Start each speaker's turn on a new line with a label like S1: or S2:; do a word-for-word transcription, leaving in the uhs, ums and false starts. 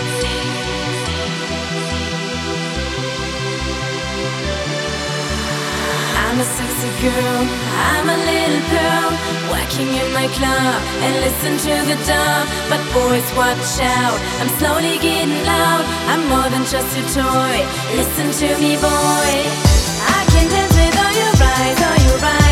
S1: I'm a sexy girl, I'm a little pearl, working in my club and listen to the dub. But boys, watch out, I'm slowly getting loud. I'm more than just your toy, listen to me, boy. I can dance with all your eyes, all your eyes.